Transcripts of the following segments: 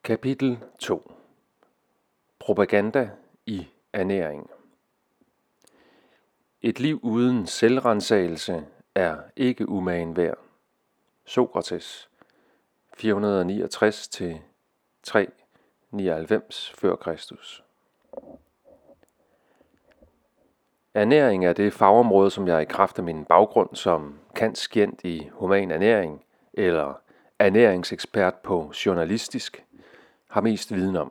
Kapitel 2. Propaganda i ernæring. Et liv uden selvransagelse er ikke umagen værd. Sokrates 469-399 f.Kr. Ernæring er det fagområde, som jeg i kraft af min baggrund som kanskient i human ernæring eller ernæringsekspert på journalistisk har mest viden om.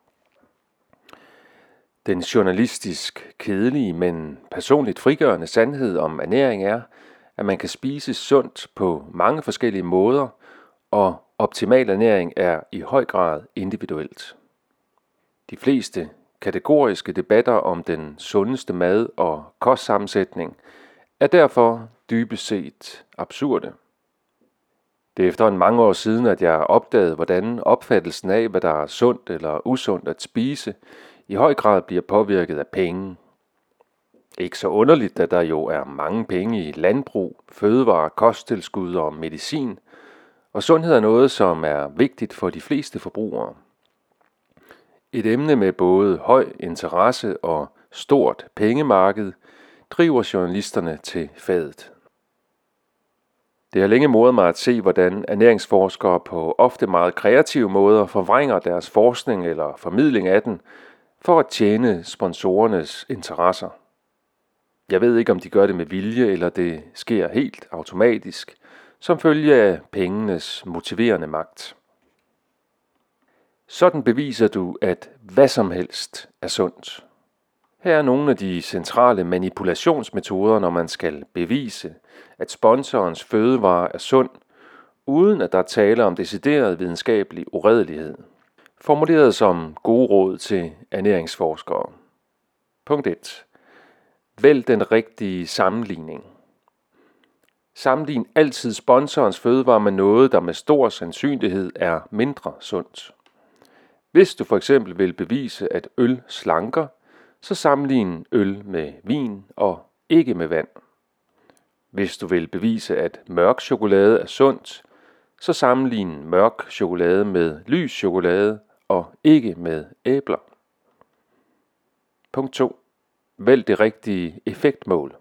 Den journalistisk kedelige, men personligt frigørende sandhed om ernæring er, at man kan spise sundt på mange forskellige måder, og optimal ernæring er i høj grad individuelt. De fleste kategoriske debatter om den sundeste mad og kostsammensætning er derfor dybest set absurde. Det er efterhånden mange år siden, at jeg opdagede, hvordan opfattelsen af, hvad der er sundt eller usundt at spise, i høj grad bliver påvirket af penge. Ikke så underligt, at der jo er mange penge i landbrug, fødevarer, kosttilskud og medicin, og sundhed er noget, som er vigtigt for de fleste forbrugere. Et emne med både høj interesse og stort pengemarked driver journalisterne til fadet. Det har længe moret mig at se, hvordan ernæringsforskere på ofte meget kreative måder forvrænger deres forskning eller formidling af den, for at tjene sponsorernes interesser. Jeg ved ikke, om de gør det med vilje, eller det sker helt automatisk, som følge af pengenes motiverende magt. Sådan beviser du, at hvad som helst er sundt. Her er nogle af de centrale manipulationsmetoder, når man skal bevise, at sponsorens fødevare er sund, uden at der taler om decideret videnskabelig uredelighed. Formuleret som gode råd til ernæringsforskere. Punkt 1. Vælg den rigtige sammenligning. Sammenlign altid sponsorens fødevare med noget, der med stor sandsynlighed er mindre sundt. Hvis du for eksempel vil bevise, at øl slanker, så sammenlign øl med vin og ikke med vand. Hvis du vil bevise, at mørk chokolade er sundt, så sammenlign mørk chokolade med lys chokolade og ikke med æbler. Punkt 2. Vælg det rigtige effektmål.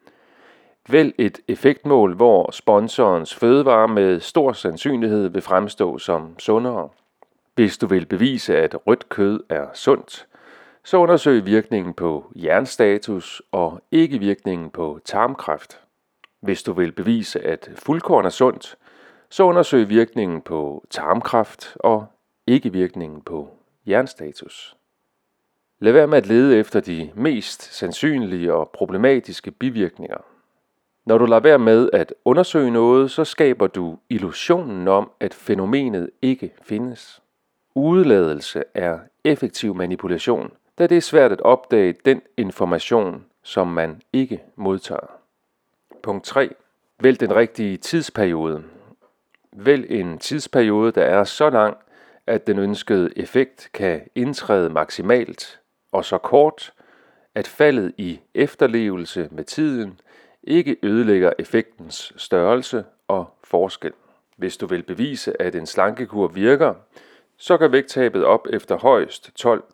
Vælg et effektmål, hvor sponsorens fødevare med stor sandsynlighed vil fremstå som sundere. Hvis du vil bevise, at rødt kød er sundt, så undersøg virkningen på jernstatus og ikke virkningen på tarmkræft. Hvis du vil bevise, at fuldkorn er sundt, så undersøg virkningen på tarmkræft og ikke virkningen på jernstatus. Lad være med at lede efter de mest sandsynlige og problematiske bivirkninger. Når du lader være med at undersøge noget, så skaber du illusionen om, at fænomenet ikke findes. Udeladelse er effektiv manipulation, da det er svært at opdage den information, som man ikke modtager. Punkt 3. Vælg den rigtige tidsperiode. Vælg en tidsperiode, der er så lang, at den ønskede effekt kan indtræde maksimalt, og så kort, at faldet i efterlevelse med tiden ikke ødelægger effektens størrelse og forskel. Hvis du vil bevise, at en slankekur virker, så går vægttabet op efter højst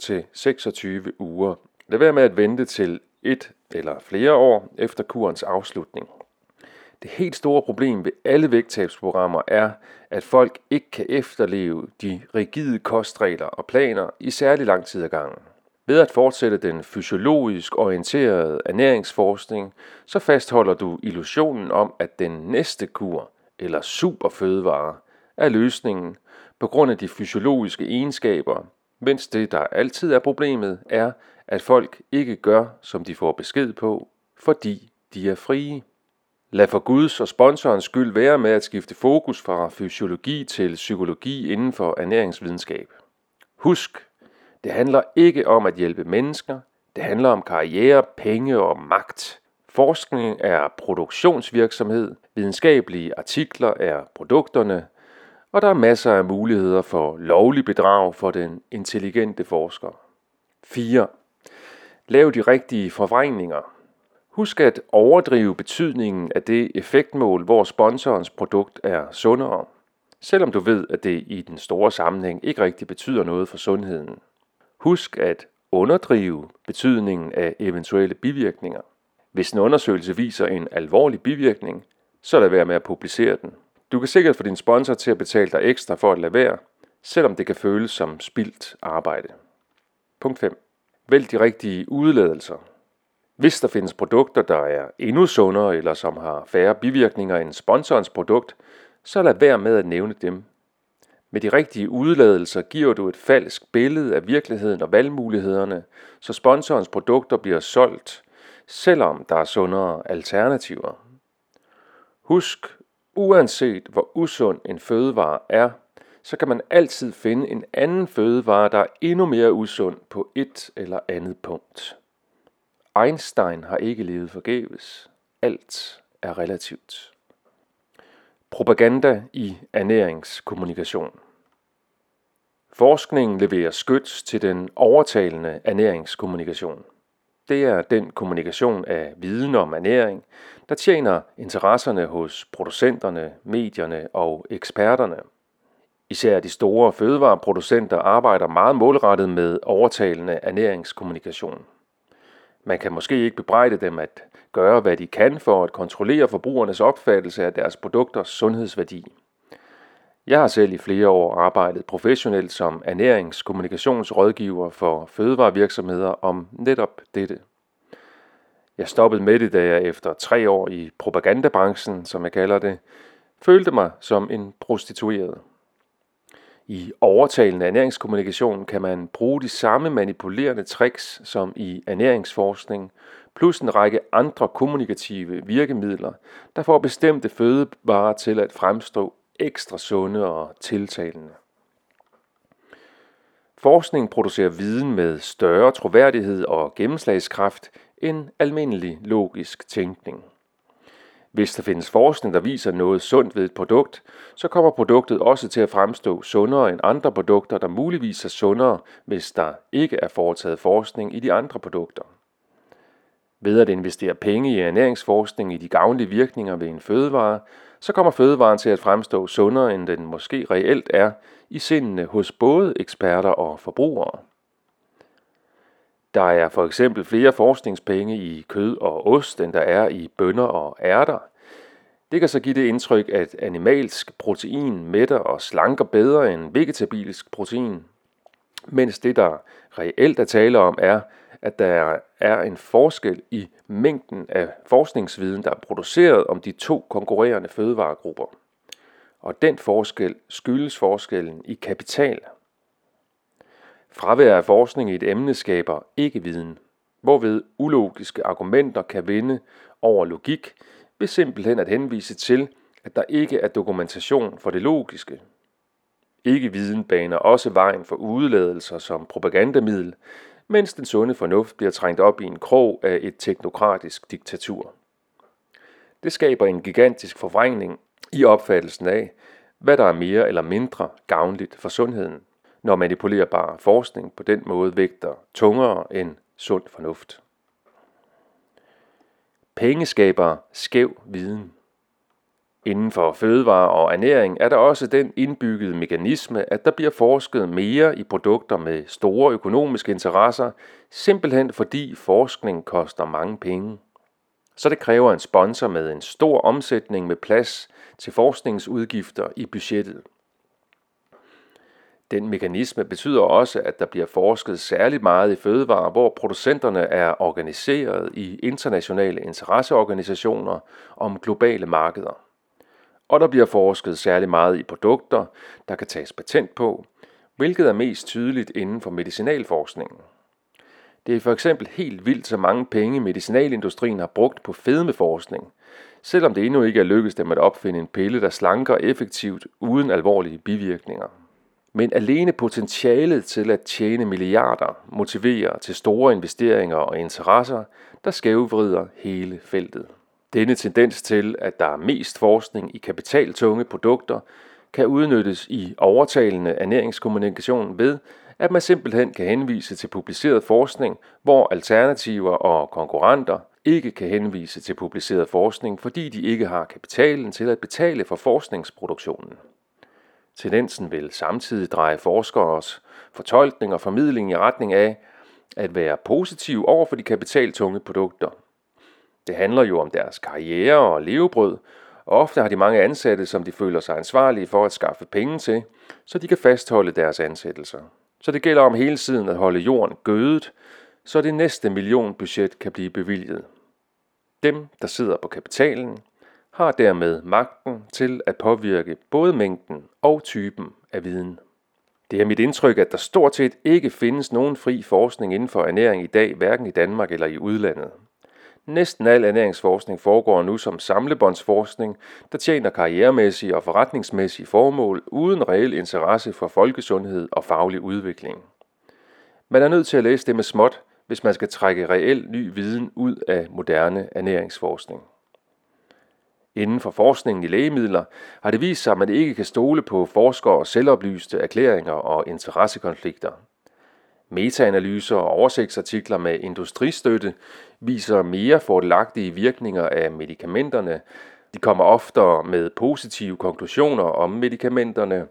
12-26 uger. Lad være med at vente til 1 eller flere år efter kurens afslutning. Det helt store problem ved alle vægttabsprogrammer er, at folk ikke kan efterleve de rigide kostregler og planer i særlig lang tid ad gangen. Ved at fortsætte den fysiologisk orienterede ernæringsforskning, så fastholder du illusionen om, at den næste kur eller superfødevare er løsningen på grund af de fysiologiske egenskaber, mens det, der altid er problemet, er, at folk ikke gør, som de får besked på, fordi de er frie. Lad for Guds og sponsorens skyld være med at skifte fokus fra fysiologi til psykologi inden for ernæringsvidenskab. Husk, det handler ikke om at hjælpe mennesker, det handler om karriere, penge og magt. Forskning er produktionsvirksomhed, videnskabelige artikler er produkterne, og der er masser af muligheder for lovlig bedrag for den intelligente forsker. 4. Lav de rigtige forvrængninger. Husk at overdrive betydningen af det effektmål, hvor sponsorens produkt er sundere. selvom du ved, at det i den store sammenhæng ikke rigtig betyder noget for sundheden. Husk at underdrive betydningen af eventuelle bivirkninger. Hvis en undersøgelse viser en alvorlig bivirkning, så lad være med at publicere den. Du kan sikkert få din sponsor til at betale dig ekstra for at lade være, selvom det kan føles som spildt arbejde. Punkt 5. Vælg de rigtige udladelser. Hvis der findes produkter, der er endnu sundere eller som har færre bivirkninger end sponsorens produkt, så lad være med at nævne dem. Med de rigtige udladelser giver du et falsk billede af virkeligheden og valgmulighederne, så sponsorens produkter bliver solgt, selvom der er sundere alternativer. Husk, uanset hvor usund en fødevare er, så kan man altid finde en anden fødevare, der er endnu mere usund på et eller andet punkt. Einstein har ikke levet forgæves. Alt er relativt. Propaganda i ernæringskommunikation. Forskningen leverer skyts til den overtalende ernæringskommunikation. Det er den kommunikation af viden om ernæring, der tjener interesserne hos producenterne, medierne og eksperterne. Især de store fødevareproducenter arbejder meget målrettet med overtalende ernæringskommunikation. Man kan måske ikke bebrejde dem at gøre, hvad de kan for at kontrollere forbrugernes opfattelse af deres produkters sundhedsværdi. Jeg har selv i flere år arbejdet professionelt som ernæringskommunikationsrådgiver for fødevarevirksomheder om netop dette. Jeg stoppede med det, da jeg efter 3 år i propagandabranchen, som jeg kalder det, følte mig som en prostitueret. I overtalende ernæringskommunikation kan man bruge de samme manipulerende tricks som i ernæringsforskning, plus en række andre kommunikative virkemidler, der får bestemte fødevarer til at fremstå ekstra sunde og tiltalende. Forskning producerer viden med større troværdighed og gennemslagskraft end almindelig logisk tænkning. Hvis der findes forskning, der viser noget sundt ved et produkt, så kommer produktet også til at fremstå sundere end andre produkter, der muligvis er sundere, hvis der ikke er foretaget forskning i de andre produkter. Ved at investere penge i ernæringsforskning i de gavnlige virkninger ved en fødevare, så kommer fødevaren til at fremstå sundere, end den måske reelt er i sindene hos både eksperter og forbrugere. Der er for eksempel flere forskningspenge i kød og ost, end der er i bønner og ærter. Det kan så give det indtryk, at animalsk protein mætter og slanker bedre end vegetabilsk protein, mens det, der reelt er tale om, er, at der er en forskel i mængden af forskningsviden, der er produceret om de 2 konkurrerende fødevaregrupper. Og den forskel skyldes forskellen i kapital. Fravær af forskning i et emne skaber ikke viden, hvorved ulogiske argumenter kan vinde over logik ved simpelthen at henvise til, at der ikke er dokumentation for det logiske. Ikke-viden baner også vejen for udeladelser som propagandamiddel, mens den sunde fornuft bliver trængt op i en krog af et teknokratisk diktatur. Det skaber en gigantisk forvrængning i opfattelsen af, hvad der er mere eller mindre gavnligt for sundheden, når manipulerbar forskning på den måde vægter tungere end sund fornuft. Penge skaber skæv viden. Inden for fødevare og ernæring er der også den indbyggede mekanisme, at der bliver forsket mere i produkter med store økonomiske interesser, simpelthen fordi forskning koster mange penge. Så det kræver en sponsor med en stor omsætning med plads til forskningsudgifter i budgettet. Den mekanisme betyder også, at der bliver forsket særligt meget i fødevarer, hvor producenterne er organiseret i internationale interesseorganisationer om globale markeder. Og der bliver forsket særligt meget i produkter, der kan tages patent på, hvilket er mest tydeligt inden for medicinalforskningen. Det er for eksempel helt vildt, så mange penge medicinalindustrien har brugt på fedmeforskning, selvom det endnu ikke er lykkedes dem at opfinde en pille, der slanker effektivt uden alvorlige bivirkninger. Men alene potentialet til at tjene milliarder motiverer til store investeringer og interesser, der skævvrider hele feltet. Denne tendens til, at der er mest forskning i kapitaltunge produkter, kan udnyttes i overtalende ernæringskommunikation ved, at man simpelthen kan henvise til publiceret forskning, hvor alternativer og konkurrenter ikke kan henvise til publiceret forskning, fordi de ikke har kapitalen til at betale for forskningsproduktionen. Tendensen vil samtidig dreje forskeres fortolkning og formidling i retning af at være positiv over for de kapitaltunge produkter. Det handler jo om deres karriere og levebrød, og ofte har de mange ansatte, som de føler sig ansvarlige for at skaffe penge til, så de kan fastholde deres ansættelser. Så det gælder om hele tiden at holde jorden gødet, så det næste millionbudget kan blive bevilget. Dem, der sidder på kapitalen, har dermed magten til at påvirke både mængden og typen af viden. Det er mit indtryk, at der stort set ikke findes nogen fri forskning inden for ernæring i dag, hverken i Danmark eller i udlandet. Næsten al ernæringsforskning foregår nu som samlebåndsforskning, der tjener karrieremæssige og forretningsmæssige formål uden reel interesse for folkesundhed og faglig udvikling. Man er nødt til at læse det med småt, hvis man skal trække reel ny viden ud af moderne ernæringsforskning. Inden for forskningen i lægemidler har det vist sig, at man ikke kan stole på forskere, selvoplyste erklæringer og interessekonflikter. Metaanalyser og oversigtsartikler med industristøtte viser mere fordelagtige virkninger af medikamenterne. De kommer oftere med positive konklusioner om medikamenterne,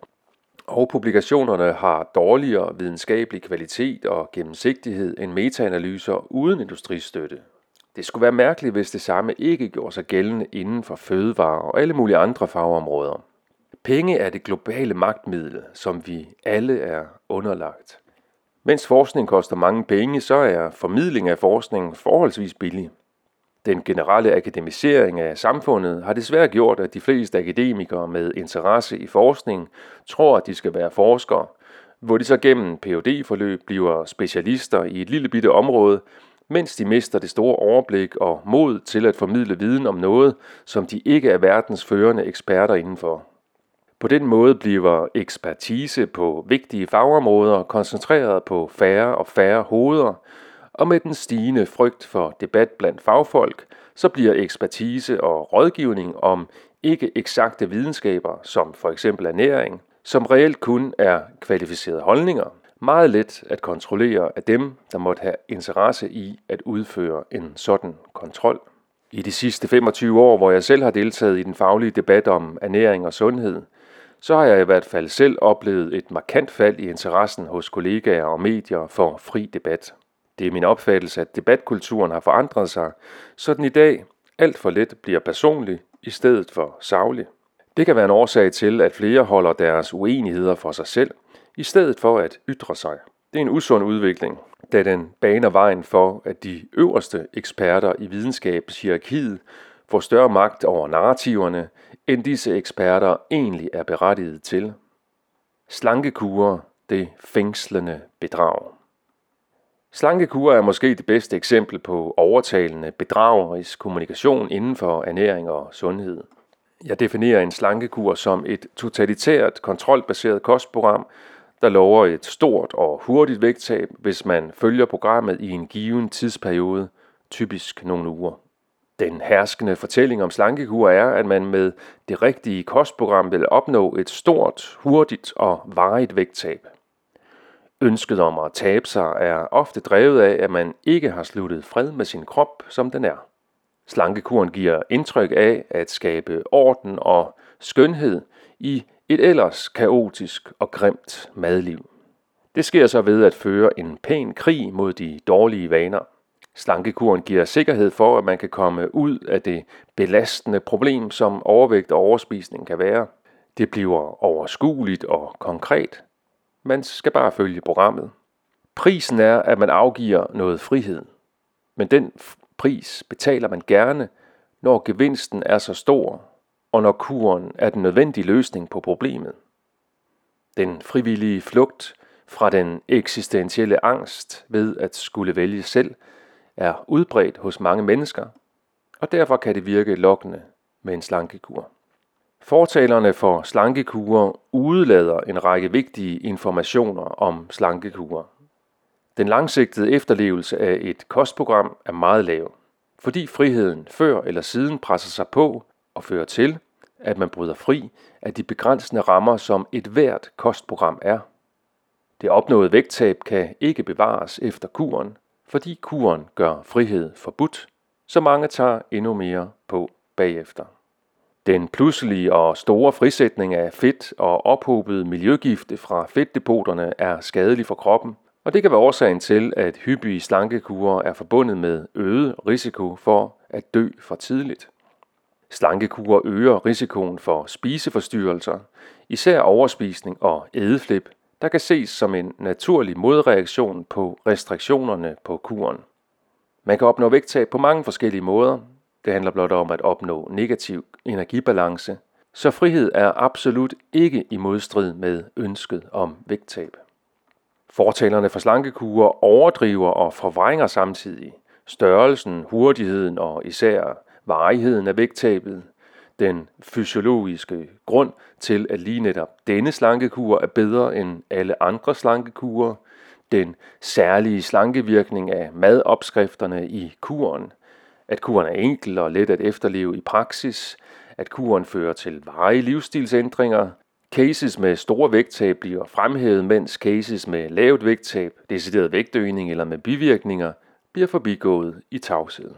og publikationerne har dårligere videnskabelig kvalitet og gennemsigtighed end metaanalyser uden industristøtte. Det skulle være mærkeligt, hvis det samme ikke gjorde sig gældende inden for fødevarer og alle mulige andre fagområder. Penge er det globale magtmiddel, som vi alle er underlagt. Mens forskning koster mange penge, så er formidling af forskning forholdsvis billig. Den generelle akademisering af samfundet har desværre gjort, at de fleste akademikere med interesse i forskning tror, at de skal være forskere, hvor de så gennem Ph.D.-forløb bliver specialister i et lille bitte område, mens de mister det store overblik og mod til at formidle viden om noget, som de ikke er verdens førende eksperter indenfor. På den måde bliver ekspertise på vigtige fagområder koncentreret på færre og færre hoveder, og med den stigende frygt for debat blandt fagfolk, så bliver ekspertise og rådgivning om ikke eksakte videnskaber, som for eksempel ernæring, som reelt kun er kvalificerede holdninger, meget let at kontrollere af dem, der måtte have interesse i at udføre en sådan kontrol. I de sidste 25 år, hvor jeg selv har deltaget i den faglige debat om ernæring og sundhed, så har jeg i hvert fald selv oplevet et markant fald i interessen hos kollegaer og medier for fri debat. Det er min opfattelse, at debatkulturen har forandret sig, så den i dag alt for let bliver personlig i stedet for saglig. Det kan være en årsag til, at flere holder deres uenigheder for sig selv, i stedet for at ytre sig. Det er en usund udvikling, da den baner vejen for, at de øverste eksperter i videnskabshierarkiet får større magt over narrativerne, end disse eksperter egentlig er berettiget til. Slankekurer, det fængslende bedrag. Slankekurer er måske det bedste eksempel på overtalende bedragerisk kommunikation inden for ernæring og sundhed. Jeg definerer en slankekur som et totalitært, kontrolbaseret kostprogram, der lover et stort og hurtigt vægttab, hvis man følger programmet i en given tidsperiode, typisk nogle uger. Den herskende fortælling om slankekur er, at man med det rigtige kostprogram vil opnå et stort, hurtigt og varigt vægttab. Ønsket om at tabe sig er ofte drevet af, at man ikke har sluttet fred med sin krop, som den er. Slankekuren giver indtryk af at skabe orden og skønhed i et ellers kaotisk og grimt madliv. Det sker så ved at føre en pæn krig mod de dårlige vaner. Slankekuren giver sikkerhed for, at man kan komme ud af det belastende problem, som overvægt og overspisning kan være. Det bliver overskueligt og konkret. Man skal bare følge programmet. Prisen er, at man afgiver noget frihed. Men den pris betaler man gerne, når gevinsten er så stor, og når kuren er den nødvendige løsning på problemet. Den frivillige flugt fra den eksistentielle angst ved at skulle vælge selv, er udbredt hos mange mennesker, og derfor kan det virke lokkende med en slankekur. Fortalerne for slankekurer udelader en række vigtige informationer om slankekurer. Den langsigtede efterlevelse af et kostprogram er meget lav, fordi friheden før eller siden presser sig på og fører til, at man bryder fri af de begrænsende rammer, som et hvert kostprogram er. Det opnåede vægttab kan ikke bevares efter kuren, fordi kuren gør frihed forbudt, så mange tager endnu mere på bagefter. Den pludselige og store frisætning af fedt og ophobede miljøgifte fra fedtdepoterne er skadelig for kroppen, og det kan være årsagen til, at hyppige slankekurer er forbundet med øget risiko for at dø for tidligt. Slankekurer øger risikoen for spiseforstyrrelser, især overspisning og ædeflip, der kan ses som en naturlig modreaktion på restriktionerne på kuren. Man kan opnå vægttab på mange forskellige måder. Det handler blot om at opnå negativ energibalance, så frihed er absolut ikke i modstrid med ønsket om vægttab. Fortalerne for slankekurer overdriver og forvrænger samtidig størrelsen, hurtigheden og især varigheden af vægttabet. Den fysiologiske grund til, at lige netop denne slankekur er bedre end alle andre slankekurer, den særlige slankevirkning af madopskrifterne i kuren, at kuren er enkel og let at efterleve i praksis, at kuren fører til varige livsstilsændringer. Cases med store vægttab bliver fremhævet, mens cases med lavt vægttab, decideret vægtøgning eller med bivirkninger bliver forbigået i tavshed.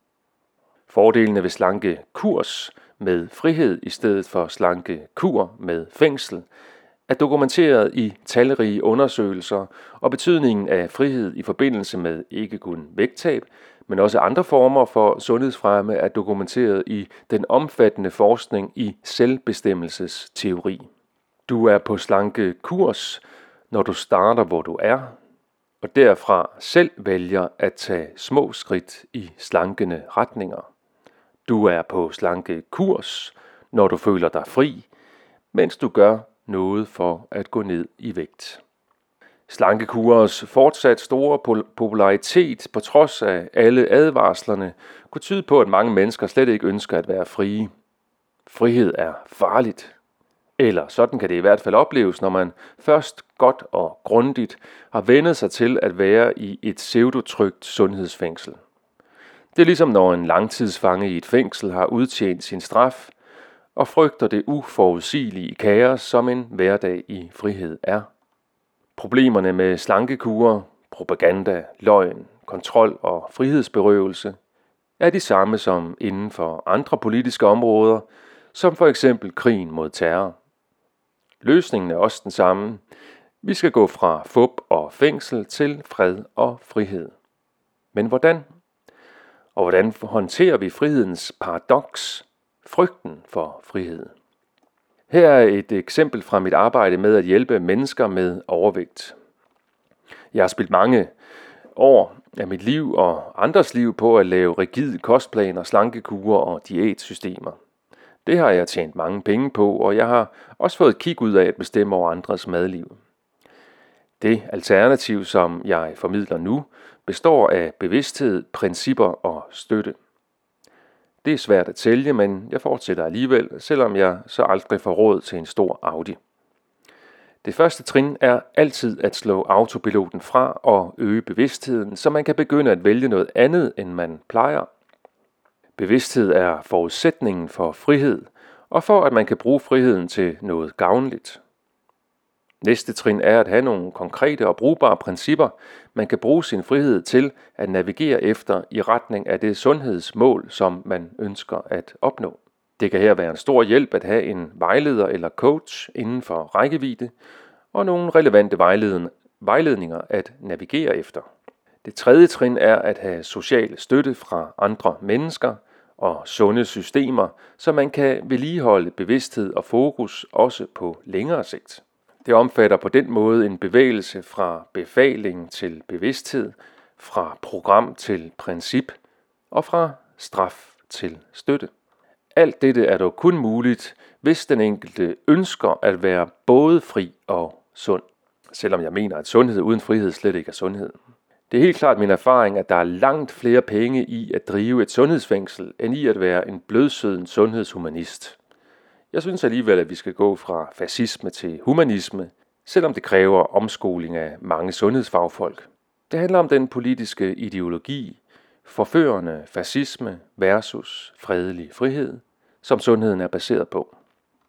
Fordelene ved slankekurs med frihed i stedet for slankekur med fængsel er dokumenteret i talrige undersøgelser, og betydningen af frihed i forbindelse med ikke kun vægttab, men også andre former for sundhedsfremme er dokumenteret i den omfattende forskning i selvbestemmelsesteori. Du er på slankekurs, når du starter, hvor du er, og derfra selv vælger at tage små skridt i slankende retninger. Du er på slankekurs, når du føler dig fri, mens du gør noget for at gå ned i vægt. Slankekurers fortsat store popularitet på trods af alle advarslerne kunne tyde på, at mange mennesker slet ikke ønsker at være frie. Frihed er farligt. Eller sådan kan det i hvert fald opleves, når man først godt og grundigt har vendet sig til at være i et pseudotrygt sundhedsfængsel. Det er ligesom når en langtidsfange i et fængsel har udtjent sin straf og frygter det uforudsigelige kaos, som en hverdag i frihed er. Problemerne med slankekurer, propaganda, løgn, kontrol og frihedsberøvelse er de samme som inden for andre politiske områder, som for eksempel krigen mod terror. Løsningen er også den samme. Vi skal gå fra fup og fængsel til fred og frihed. Men hvordan? Og hvordan håndterer vi frihedens paradoks, frygten for frihed? Her er et eksempel fra mit arbejde med at hjælpe mennesker med overvægt. Jeg har spildt mange år af mit liv og andres liv på at lave rigide kostplaner, slankekurer og diætsystemer. Det har jeg tjent mange penge på, og jeg har også fået et kig ud af at bestemme over andres madliv. Det alternativ, som jeg formidler nu, består af bevidsthed, principper og støtte. Det er svært at sælge, men jeg fortsætter alligevel, selvom jeg så aldrig får råd til en stor Audi. Det første trin er altid at slå autopiloten fra og øge bevidstheden, så man kan begynde at vælge noget andet, end man plejer. Bevidsthed er forudsætningen for frihed, og for at man kan bruge friheden til noget gavnligt. Næste trin er at have nogle konkrete og brugbare principper, man kan bruge sin frihed til at navigere efter i retning af det sundhedsmål, som man ønsker at opnå. Det kan her være en stor hjælp at have en vejleder eller coach inden for rækkevidde, og nogle relevante vejledninger at navigere efter. Det tredje trin er at have social støtte fra andre mennesker og sunde systemer, så man kan vedligeholde bevidsthed og fokus også på længere sigt. Det omfatter på den måde en bevægelse fra befaling til bevidsthed, fra program til princip og fra straf til støtte. Alt dette er dog kun muligt, hvis den enkelte ønsker at være både fri og sund. Selvom jeg mener, at sundhed uden frihed slet ikke er sundhed. Det er helt klart min erfaring, at der er langt flere penge i at drive et sundhedsfængsel, end i at være en blødsøden sundhedshumanist. Jeg synes alligevel, at vi skal gå fra fascisme til humanisme, selvom det kræver omskoling af mange sundhedsfagfolk. Det handler om den politiske ideologi, forførende fascisme versus fredelig frihed, som sundheden er baseret på.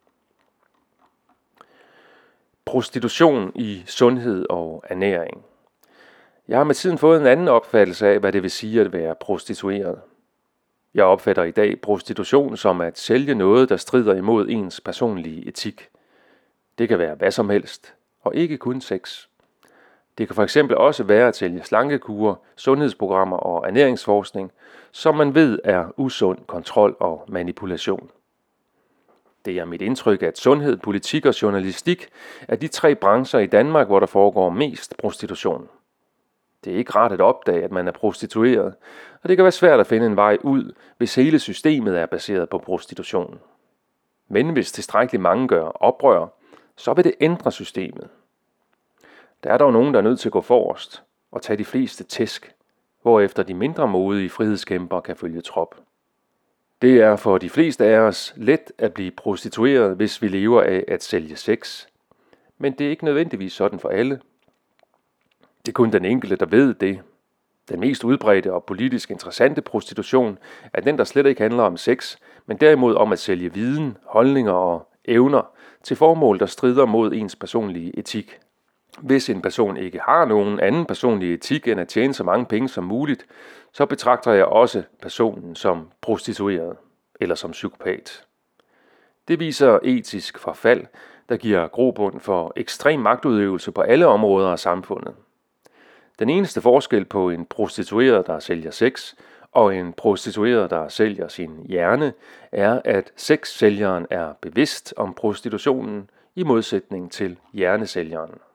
Prostitution i sundhed og ernæring. Jeg har med tiden fået en anden opfattelse af, hvad det vil sige at være prostitueret. Jeg opfatter i dag prostitution som at sælge noget, der strider imod ens personlige etik. Det kan være hvad som helst, og ikke kun sex. Det kan for eksempel også være at sælge slankekurer, sundhedsprogrammer og ernæringsforskning, som man ved er usund kontrol og manipulation. Det er mit indtryk, at sundhed, politik og journalistik er de 3 brancher i Danmark, hvor der foregår mest prostitution. Det er ikke rart at opdage, at man er prostitueret, og det kan være svært at finde en vej ud, hvis hele systemet er baseret på prostitution. Men hvis tilstrækkeligt mange gør oprør, så vil det ændre systemet. Der er dog nogen, der er nødt til at gå forrest og tage de fleste tæsk, hvorefter de mindre modige frihedskæmper kan følge trop. Det er for de fleste af os let at blive prostitueret, hvis vi lever af at sælge sex. Men det er ikke nødvendigvis sådan for alle. Det er kun den enkelte, der ved det. Den mest udbredte og politisk interessante prostitution er den, der slet ikke handler om sex, men derimod om at sælge viden, holdninger og evner til formål, der strider mod ens personlige etik. Hvis en person ikke har nogen anden personlig etik end at tjene så mange penge som muligt, så betragter jeg også personen som prostitueret eller som psykopat. Det viser etisk forfald, der giver grobund for ekstrem magtudøvelse på alle områder af samfundet. Den eneste forskel på en prostitueret, der sælger sex, og en prostitueret, der sælger sin hjerne, er, at sexsælgeren er bevidst om prostitutionen i modsætning til hjernesælgeren.